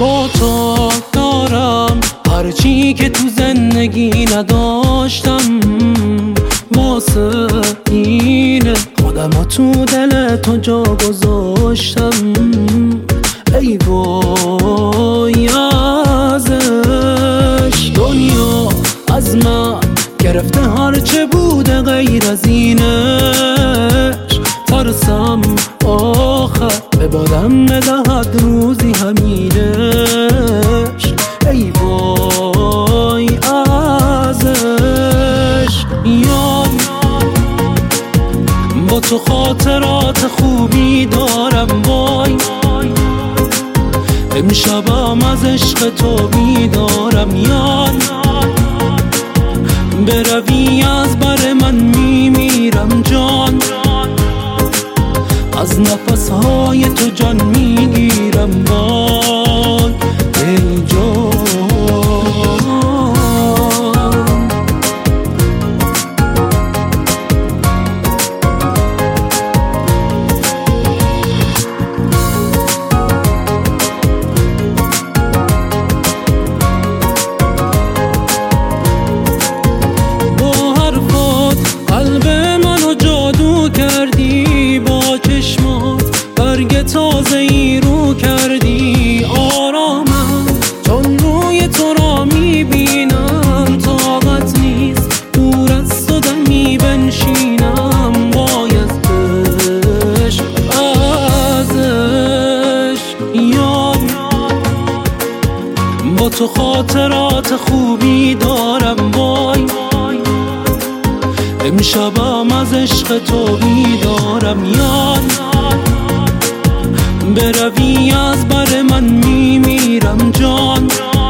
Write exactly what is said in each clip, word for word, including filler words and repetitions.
با تو دارم هرچی که تو زندگی نداشتم، واسه اینه خودمو تو دل تو جا گذاشتم. ای وای ازش دنیا از من گرفته هرچه بوده غیر از اینش. ترسم آخر به بادم ندهد روزی همینش. ای وای ازش یار با تو خاطرات خوبی دارم. وای امشبم از عشق تو بیدارم. یار بروی از بر من میمیرم جان، از نفسهای تو جان میگیرم. وای ای جان کردی، با چشمات برگ تازه ای رو کردی. آرامم چون روی تو را میبینم، طاقت نیست دور از تو دمی بنشینم. باید عشق ازش یاد با تو خاطرات خوبی دارم. وای امشبم از عشق تو بیدارم. یاد بروی از بر من میمیرم جان،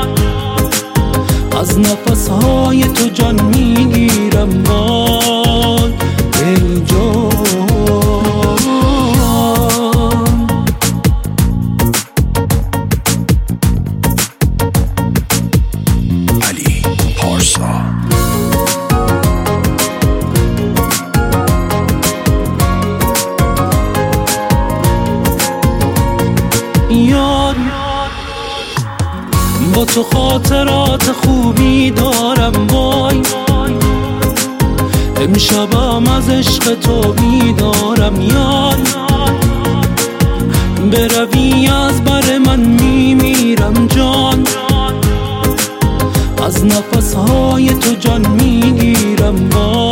از نفسهای تو جان میگیرم. وای ای جان علی پارسا. یار با تو خاطرات خوبی دارم. وای امشبم از عشق تو بیدارم. یار بروی از بر من میمیرم جان، از نفسهای تو جان میگیرم.